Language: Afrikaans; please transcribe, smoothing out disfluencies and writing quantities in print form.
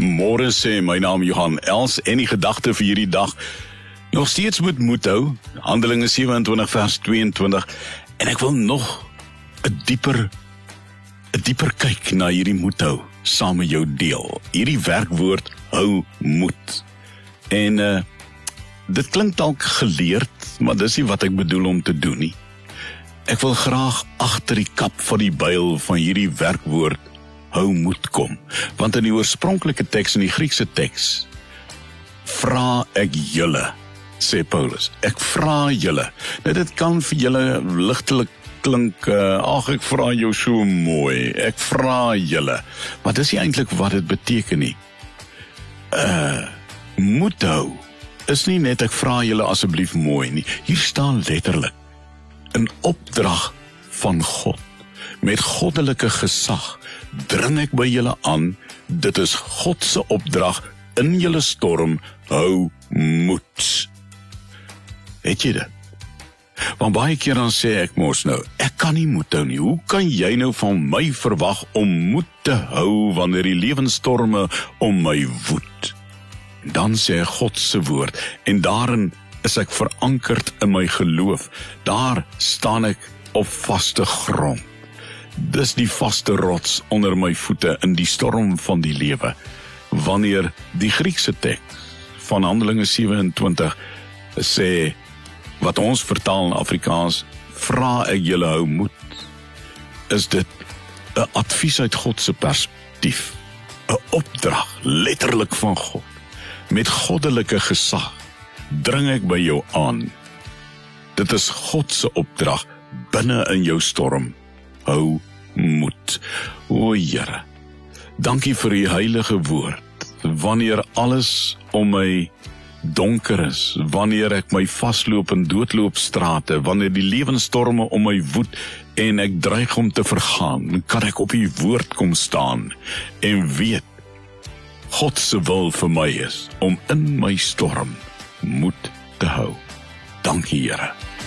Môre sê my naam Johan Els en die gedagte vir hierdie dag nog steeds moet moed hou. Handelinge 27 vers 22 en ek wil nog 'n dieper kyk na hierdie moed hou saam met jou deel. Hierdie werkwoord hou moed. En dit klink dalk geleerd, maar dis nie wat ek bedoel om te doen nie. Ek wil graag agter die kap van die byl van hierdie werkwoord hou moed kom, want in die oorspronklike teks, in die Griekse teks, vra ek julle, sê Paulus, ek vra julle. Nou dit kan vir julle ligtelik klink, ek vra jou so mooi, ek vra julle, maar dis nie eintlik wat dit beteken nie. Moed hou is nie net ek vra julle asseblief mooi nie, hier staan letterlik, 'n opdrag van God, met goddelike gesag, dring ek by julle aan, dit is God se opdrag in julle storm, hou moed. Het jy dit? Want baie keer dan sê ek mos nou, ek kan nie moed hou nie, hoe kan jy nou van my verwag om moed te hou wanneer die lewensstorme om my woed? Dan sê God se woord, en daarin is ek verankerd in my geloof, daar staan ek op vaste grond. Dis die vaste rots onder my voete in die storm van die lewe. Wanneer die Griekse teks van Handelinge 27 sê, wat ons vertaal in Afrikaans, vra ek julle hou moed, is dit 'n advies uit God se perspektief, 'n opdrag letterlik van God, met goddelike gesag, dring ek by jou aan. Dit is God se opdrag binne in jou storm, hou moed. O Here, dankie vir die heilige woord, wanneer alles om my donker is, wanneer ek my vasloop in doodloopstrate, wanneer die lewensstorme om my woed en ek dreig om te vergaan, kan ek op u woord kom staan en weet, God se wil vir my is om in my storm moed te hou. Dankie Here.